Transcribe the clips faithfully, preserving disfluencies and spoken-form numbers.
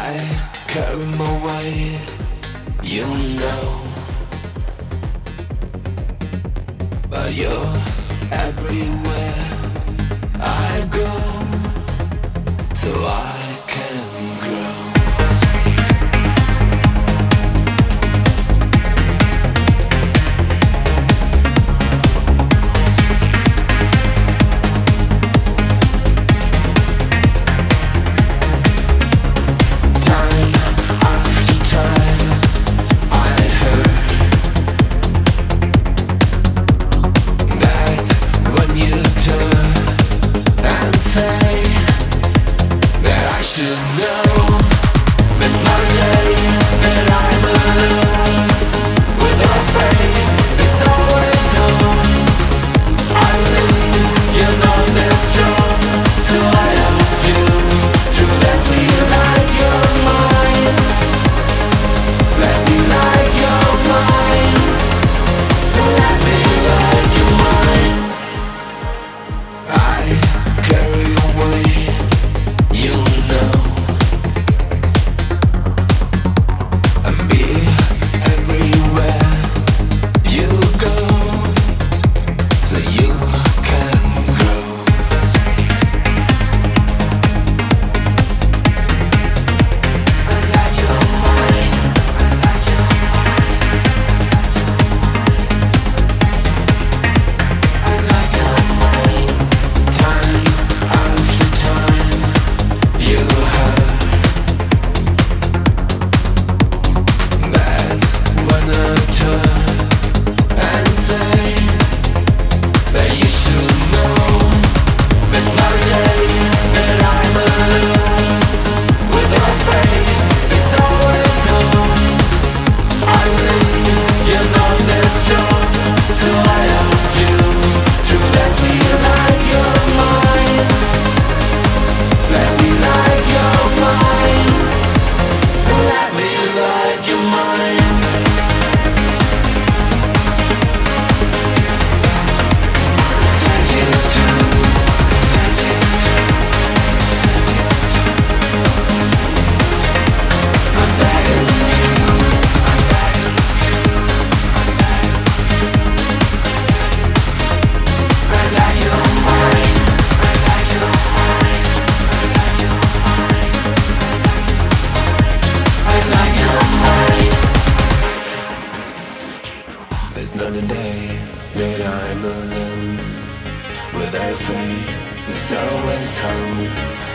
carry my weight, you know. But you're everywhere I go, so I can grow. There's not a day that I'm alone without faith. There's always hope.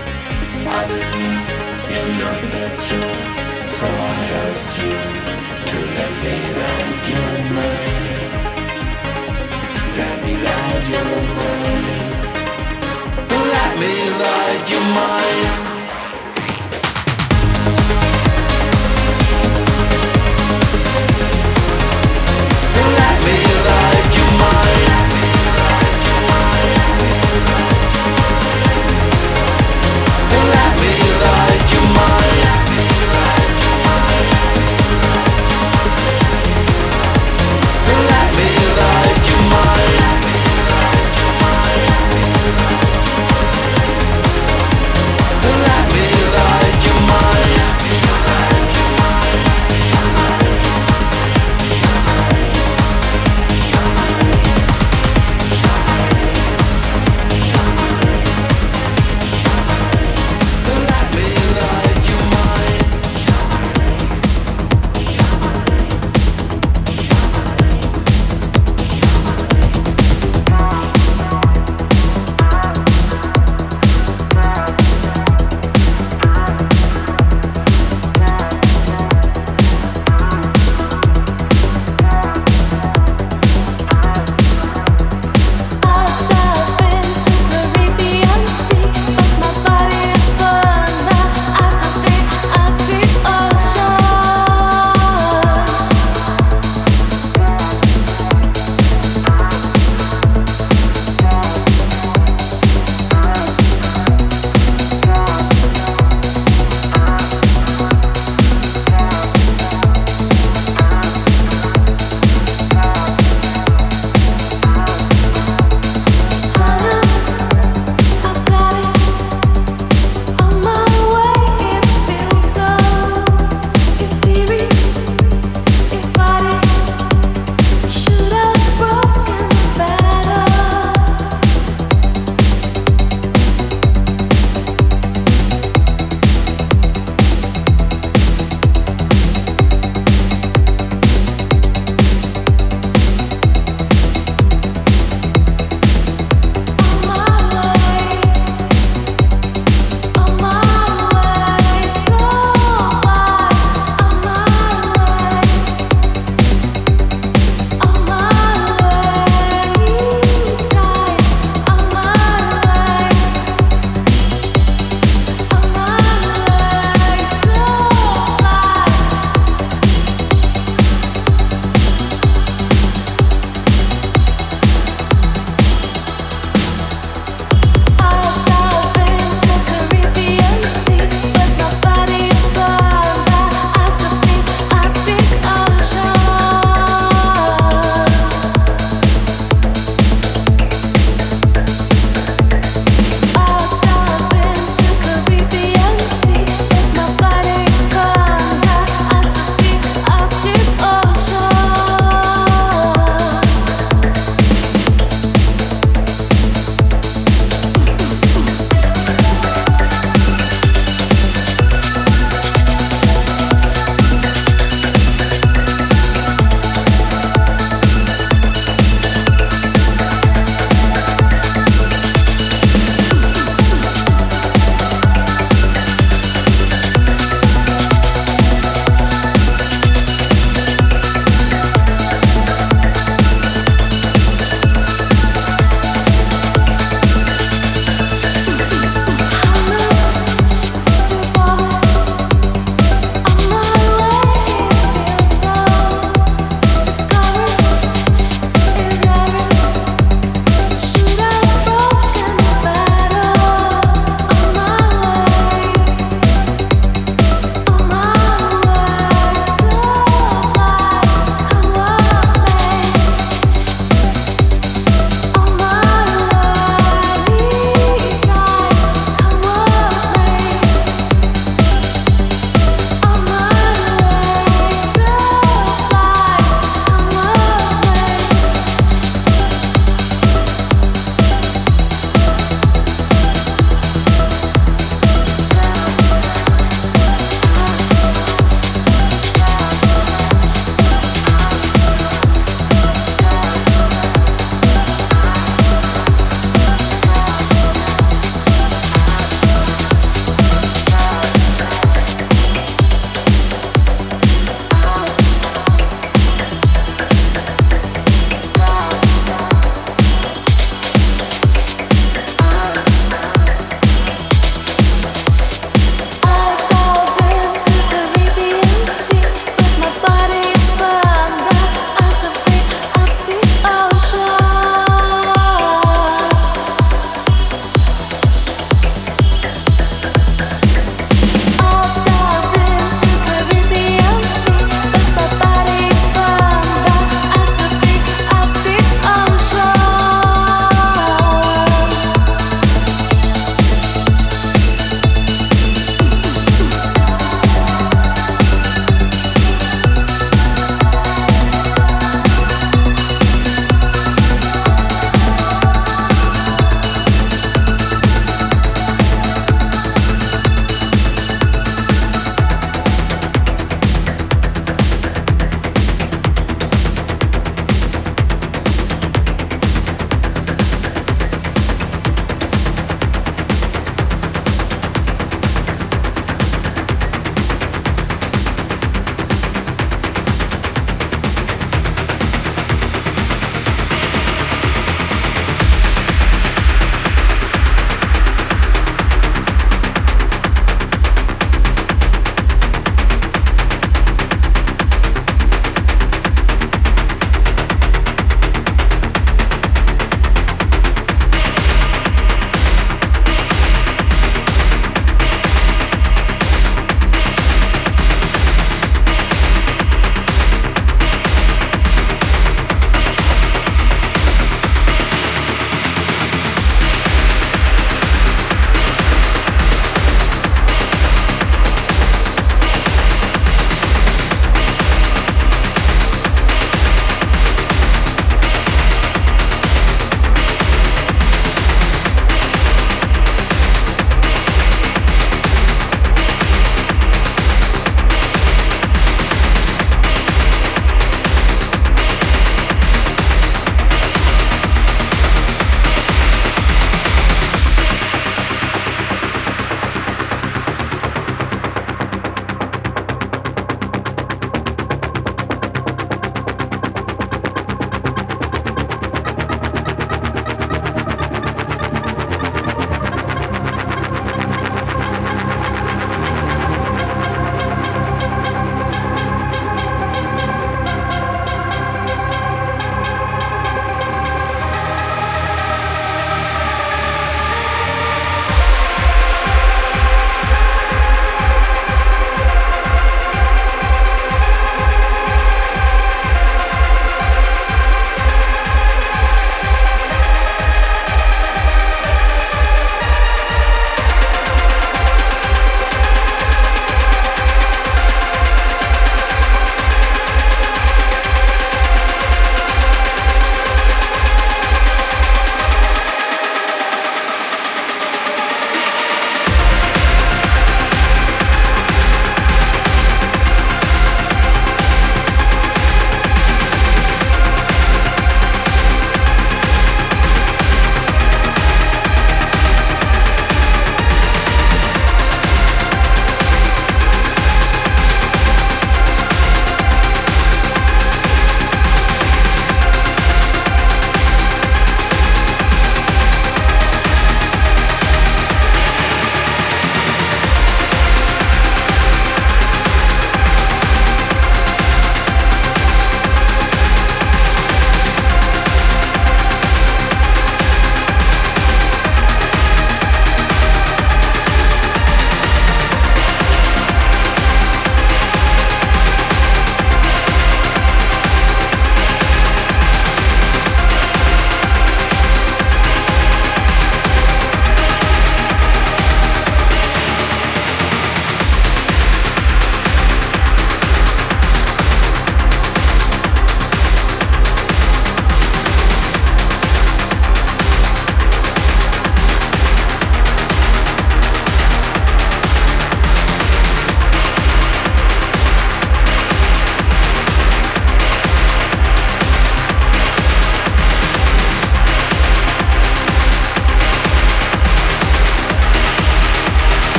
I believe you're not that sure, so I ask you to let me light your mind. Let me light your mind. Let me light your mind. Let me light your mind. Let me light your mind. Let me light your mind. Let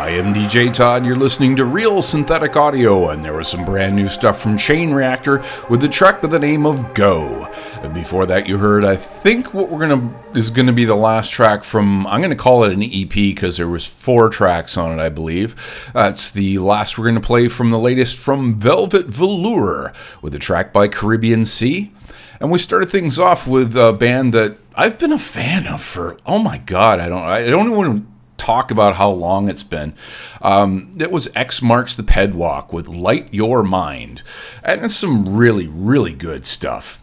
I am D J Todd, you're listening to Real Synthetic Audio, and there was some brand new stuff from Chain Reactor with the track by the name of Go. And before that you heard, I think what we're gonna is gonna be the last track from, I'm gonna call it an E P because there was four tracks on it, I believe. That's the last we're gonna play from the latest from Velvet Velour with a track by Caribbean Sea. And we started things off with a band that I've been a fan of for, oh my god, I don't I don't even want to talk about how long it's been. Um, it was X Marks the Pedwalk with Light Your Mind. And it's some really, really good stuff.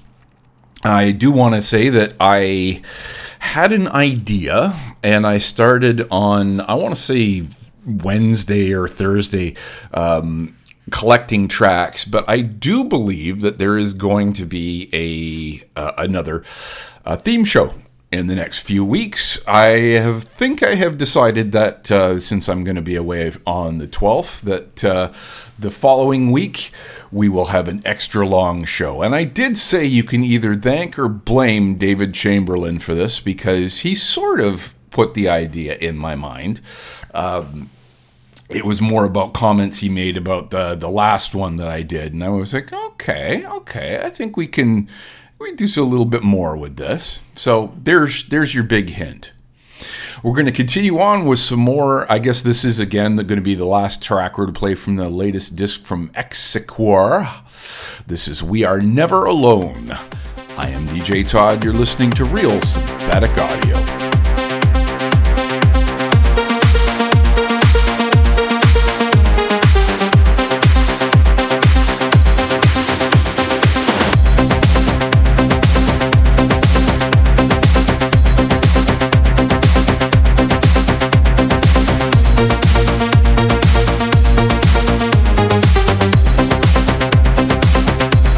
I do want to say that I had an idea, and I started on, I want to say Wednesday or Thursday, um, collecting tracks, but I do believe that there is going to be a uh, another uh, theme show in the next few weeks. I have think I have decided that uh, since I'm going to be away on the twelfth, that uh, the following week we will have an extra long show. And I did say you can either thank or blame David Chamberlain for this, because he sort of put the idea in my mind. Um, It was more about comments he made about the, the last one that I did. And I was like, okay, okay, I think we can we do a little bit more with this. So there's there's your big hint. We're going to continue on with some more. I guess this is, again, going to be the last track we're to play from the latest disc from Exequor. This is We Are Never Alone. I am D J Todd. You're listening to Real Synthetic Audio.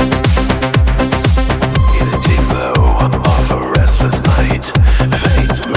Of a restless night, fate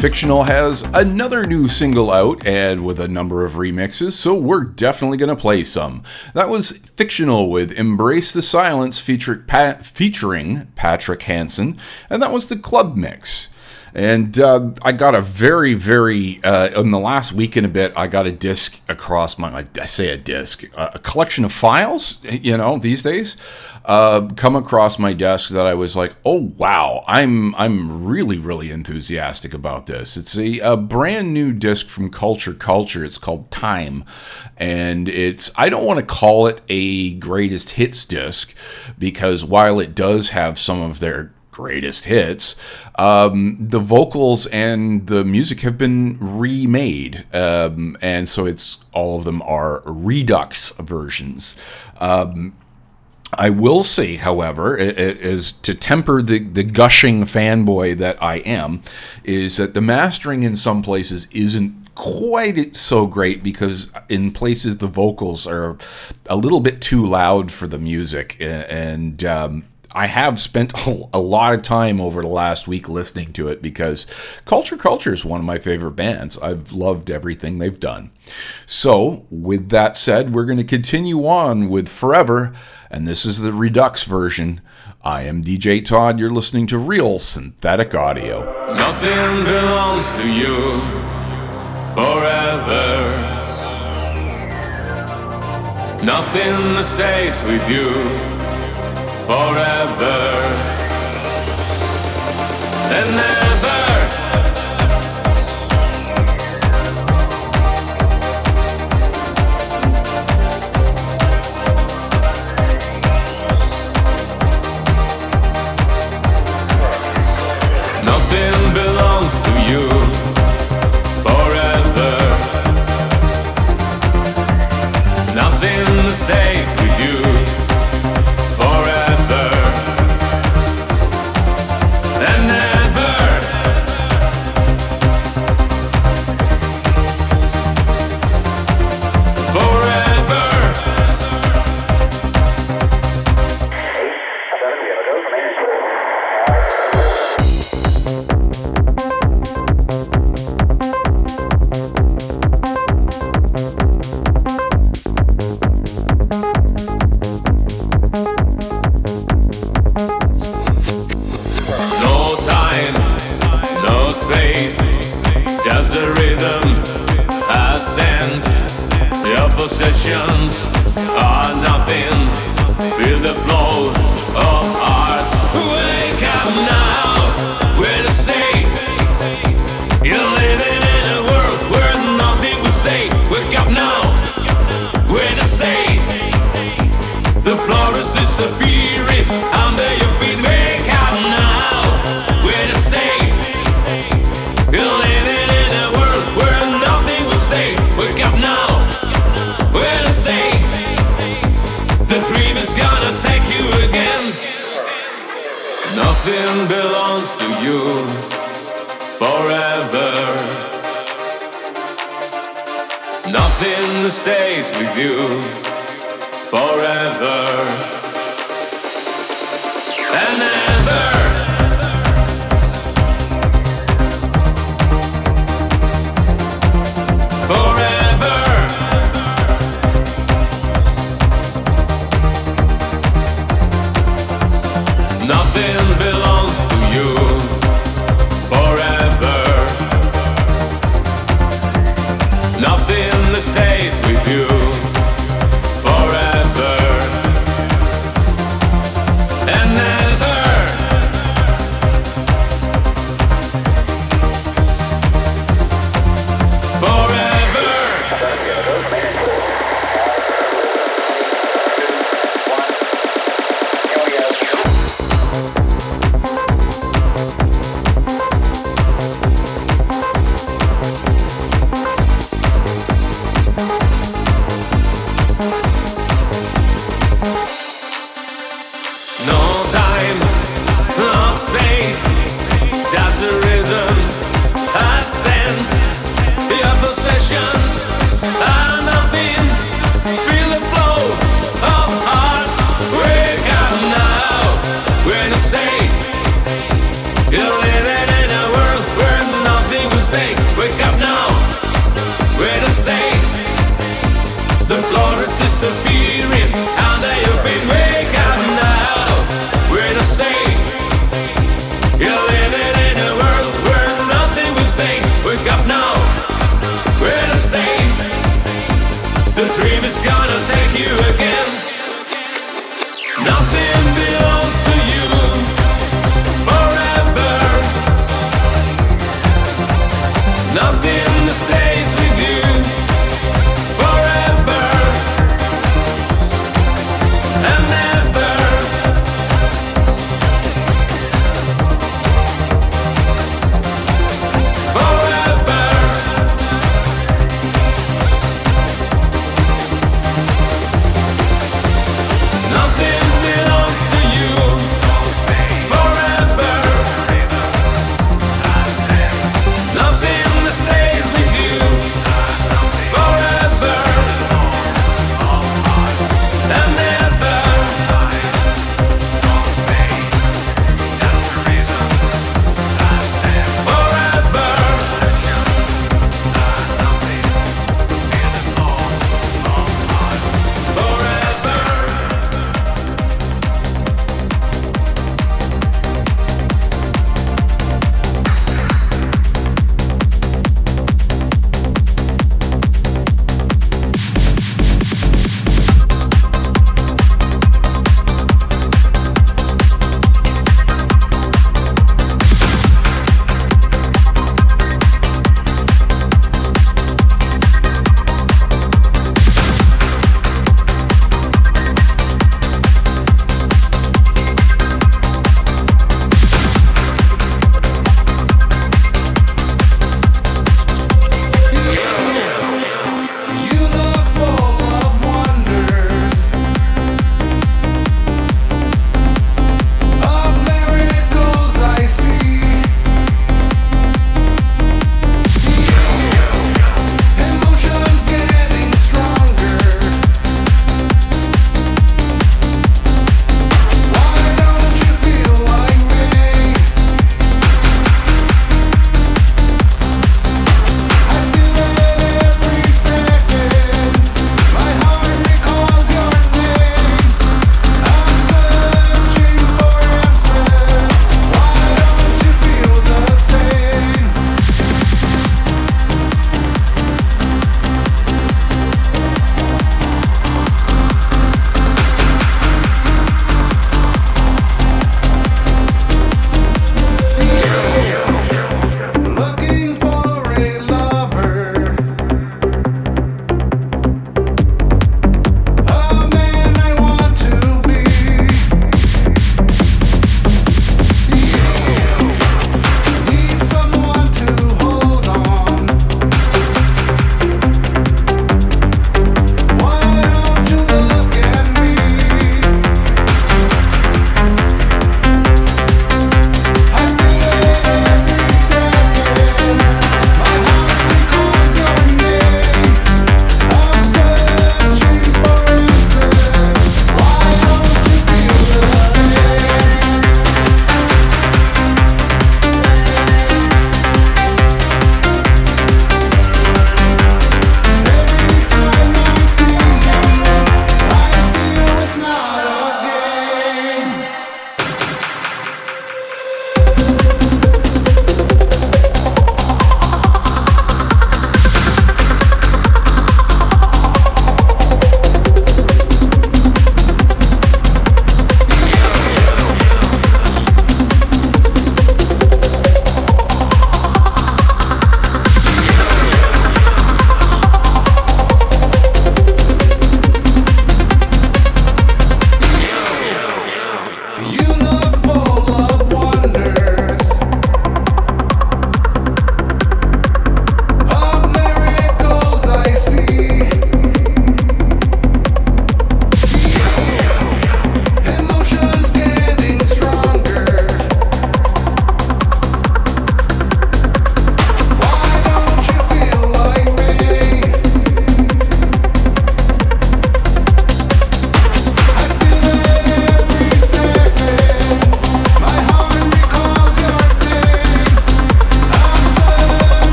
Fictional has another new single out and with a number of remixes, so we're definitely going to play some. That was Fictional with Embrace the Silence feature, pa- featuring Patrick Hansen, and that was the club mix. And uh, I got a very, very, uh, in the last week and a bit, I got a disc across my, I say a disc, a collection of files, you know, these days, uh, come across my desk that I was like, oh, wow, I'm I'm really, really enthusiastic about this. It's a, a brand new disc from Culture Culture. It's called Time. And it's, I don't want to call it a greatest hits disc, because while it does have some of their greatest hits, um, the vocals and the music have been remade, um, and so it's all of them are redux versions. Um, I will say, however, is to temper the, the gushing fanboy that I am, is that the mastering in some places isn't quite so great, because in places the vocals are a little bit too loud for the music, and um, I have spent a lot of time over the last week listening to it, because Culture Culture is one of my favorite bands. I've loved everything they've done. So, with that said, we're going to continue on with Forever, and this is the Redux version. I am D J Todd. You're listening to Real Synthetic Audio. Nothing belongs to you forever. Nothing stays with you forever and never. Nothing belongs to you forever. Nothing stays with you forever and never. Forever. No time, no space, just the rhythm, a sense. Your possessions are nothing. Feel the flow of art. Wake up now, where to say you're living in a world where nothing will stay. Wake up now, where to say the floor is disappearing under your feet. Wake up now, where to say you're living in a world where nothing will stay. Wake up now, where to say the dream is gonna take you again. Nothing belongs to you forever. Nothing stays with you forever and ever. Forever. Nothing belongs to you forever. Nothing stays with you forever and never. Forever. No time, no space, just a rhythm, a sense. Your possessions are nothing. Feel the flow of hearts. Wake up now, when you say you're living in a world where nothing will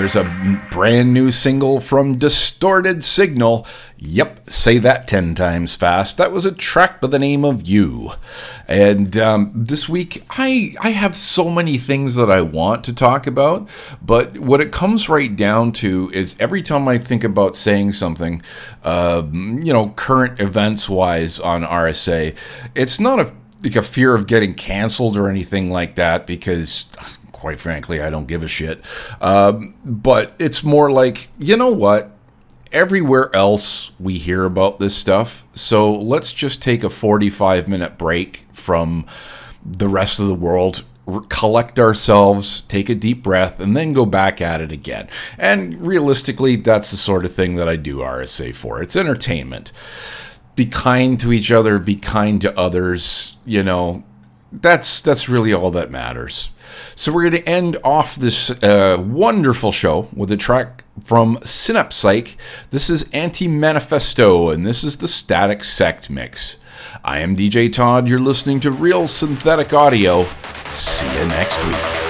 here's a brand new single from Distorted Signal. Yep, say that ten times fast. That was a track by the name of You. And um, this week, I I have so many things that I want to talk about, but what it comes right down to is every time I think about saying something, uh, you know, current events-wise on R S A, it's not a like a fear of getting canceled or anything like that, because quite frankly, I don't give a shit. Um, but it's more like, you know what? Everywhere else we hear about this stuff, so let's just take a forty-five minute break from the rest of the world, collect ourselves, take a deep breath, and then go back at it again. And realistically, that's the sort of thing that I do R S A for. It's entertainment. Be kind to each other, be kind to others, you know, that's that's really all that matters. So we're going to end off this uh, wonderful show with a track from Synapsych. This is Anti-Manifesto, and this is the Static Sect mix. I am D J Todd. You're listening to Real Synthetic Audio. See you next week.